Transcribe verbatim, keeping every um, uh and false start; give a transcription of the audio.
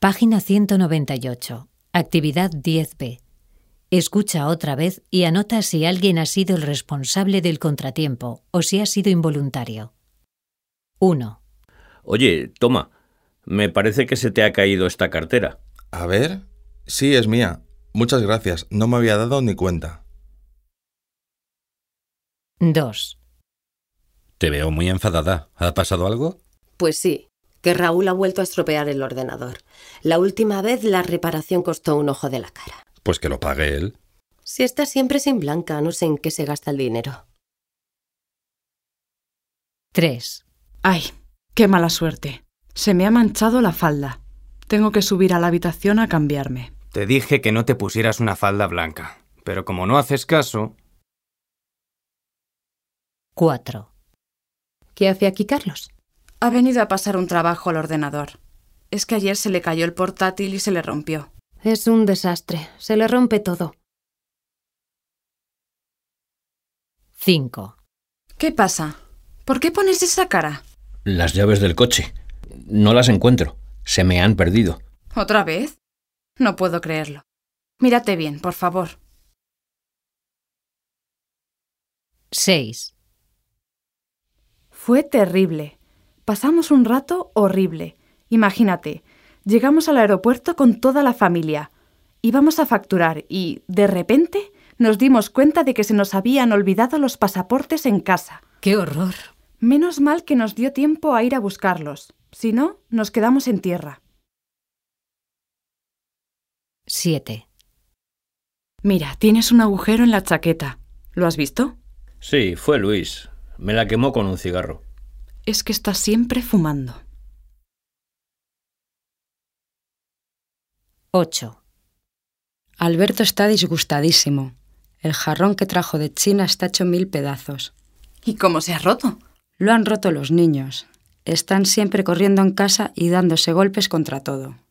Página ciento noventa y ocho. Actividad diez B. Escucha otra vez y anota si alguien ha sido el responsable del contratiempo o si ha sido involuntario. uno. Oye, toma, me parece que se te ha caído esta cartera. A ver, sí, es mía. Muchas gracias, no me había dado ni cuenta. dos. Te veo muy enfadada. ¿Ha pasado algo? Pues sí, que Raúl ha vuelto a estropear el ordenador. La última vez la reparación costó un ojo de la cara. Pues que lo pague él. Si está siempre sin Blanca, no sé en qué se gasta el dinero. tres. Ay, qué mala suerte. Se me ha manchado la falda. Tengo que subir a la habitación a cambiarme. Te dije que no te pusieras una falda blanca, pero como no haces caso... cuatro. ¿Qué hace aquí Carlos? Ha venido a pasar un trabajo al ordenador. Es que ayer se le cayó el portátil y se le rompió. Es un desastre. Se le rompe todo. cinco. ¿Qué pasa? ¿Por qué pones esa cara? Las llaves del coche. No las encuentro. Se me han perdido. ¿Otra vez? No puedo creerlo. Mírate bien, por favor. seis. Fue terrible. Pasamos un rato horrible. Imagínate, llegamos al aeropuerto con toda la familia. Íbamos a facturar y, de repente, nos dimos cuenta de que se nos habían olvidado los pasaportes en casa. ¡Qué horror! Menos mal que nos dio tiempo a ir a buscarlos. Si no, nos quedamos en tierra. siete. Mira, tienes un agujero en la chaqueta. ¿Lo has visto? Sí, fue Luis. Me la quemó con un cigarro. Es que está siempre fumando. ocho. Alberto está disgustadísimo. El jarrón que trajo de China está hecho mil pedazos. ¿Y cómo se ha roto? Lo han roto los niños. Están siempre corriendo en casa y dándose golpes contra todo.